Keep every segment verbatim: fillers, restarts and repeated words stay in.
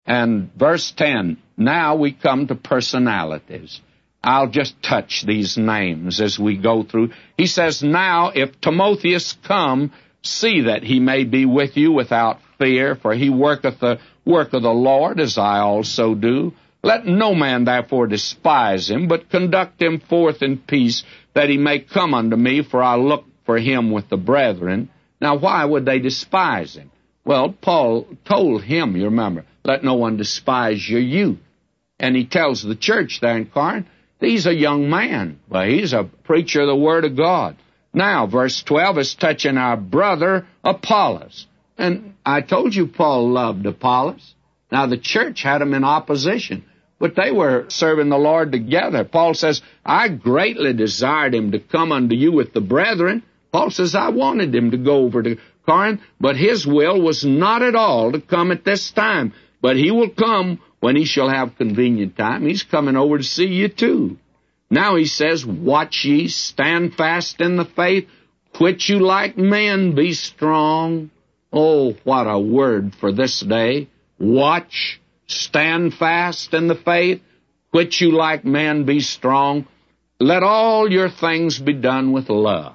And verse ten, now we come to personalities. I'll just touch these names as we go through. He says, now if Timotheus come, see that he may be with you without fear, for he worketh the work of the Lord, as I also do. Let no man therefore despise him, but conduct him forth in peace, that he may come unto me, for I look for him with the brethren. Now why would they despise him? Well, Paul told him, you remember, let no one despise your youth. And he tells the church there in Corinth, he's a young man, but he's a preacher of the Word of God. Now, verse twelve is touching our brother Apollos. And I told you Paul loved Apollos. Now, the church had him in opposition, but they were serving the Lord together. Paul says, I greatly desired him to come unto you with the brethren. Paul says, I wanted him to go over to Corinth, but his will was not at all to come at this time. But he will come when he shall have convenient time. He's coming over to see you too. Now he says, watch ye, stand fast in the faith, quit you like men, be strong. Oh, what a word for this day. Watch, stand fast in the faith, quit you like men, be strong. Let all your things be done with love.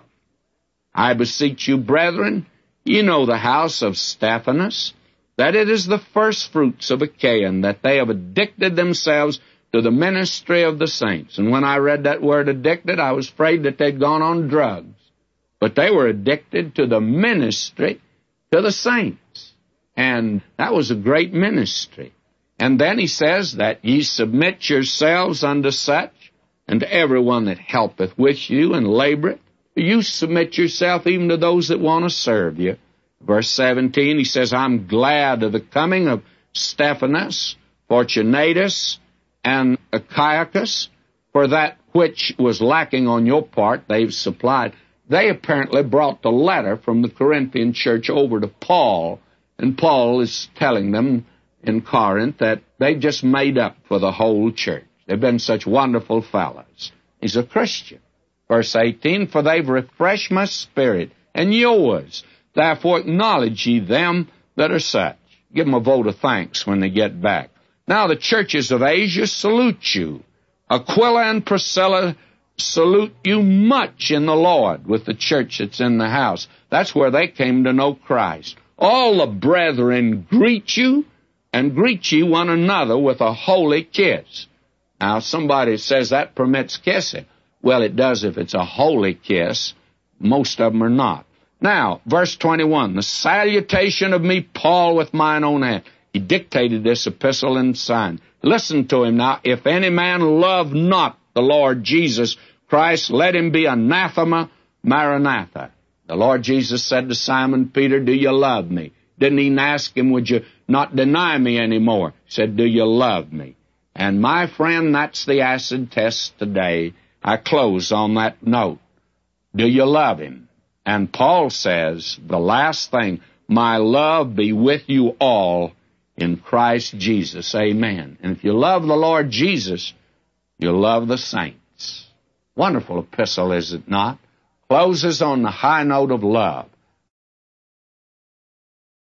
I beseech you, brethren, you know the house of Stephanas, that it is the first fruits of Achaia, and that they have addicted themselves to the ministry of the saints. And when I read that word addicted, I was afraid that they'd gone on drugs. But they were addicted to the ministry to the saints. And that was a great ministry. And then he says that ye submit yourselves unto such, and to everyone that helpeth with you and laboreth. You submit yourself even to those that want to serve you. Verse seventeen, he says, I'm glad of the coming of Stephanas, Fortunatus, and Achaicus, for that which was lacking on your part they've supplied. They apparently brought the letter from the Corinthian church over to Paul, and Paul is telling them in Corinth that they just made up for the whole church. They've been such wonderful fellows. He's a Christian. Verse eighteen, for they've refreshed my spirit and yours. Therefore acknowledge ye them that are such. Give them a vote of thanks when they get back. Now the churches of Asia salute you. Aquila and Priscilla salute you much in the Lord, with the church that's in the house. That's where they came to know Christ. All the brethren greet you, and greet ye one another with a holy kiss. Now somebody says that permits kissing. Well, it does if it's a holy kiss. Most of them are not. Now, verse twenty-one, the salutation of me, Paul, with mine own hand. He dictated this epistle and signed. Listen to him now. If any man love not the Lord Jesus Christ, let him be anathema, maranatha. The Lord Jesus said to Simon Peter, do you love me? Didn't he ask him, would you not deny me anymore? He said, do you love me? And my friend, that's the acid test today. I close on that note. Do you love him? And Paul says, the last thing, my love be with you all in Christ Jesus. Amen. And if you love the Lord Jesus, you'll love the saints. Wonderful epistle, is it not? Closes on the high note of love.